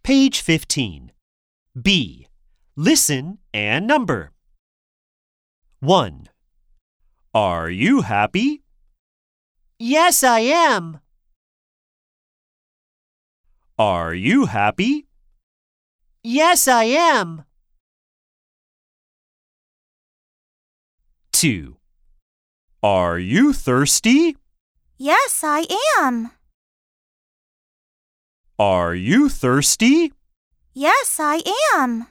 Page 15. B. Listen and number. 1. Are you happy? Yes, I am. Are you happy? Yes, I am. 2. Are you thirsty? Yes, I am. Are you thirsty? Yes, I am.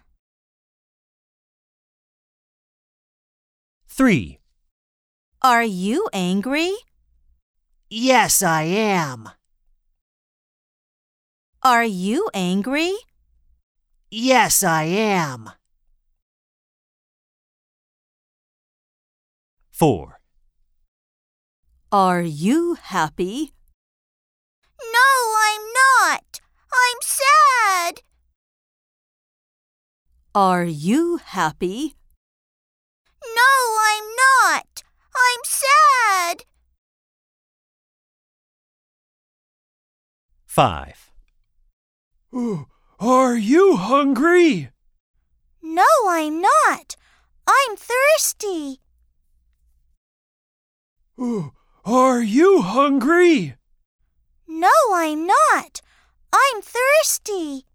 3. Are you angry? Yes, I am. Are you angry? Yes, I am. 4. Are you happy? No, I'm not. I'm sad. Are you happy? No, I'm not. I'm sad. 5. Are you hungry? No, I'm not. I'm thirsty. Are you hungry? No, I'm not. I'm thirsty.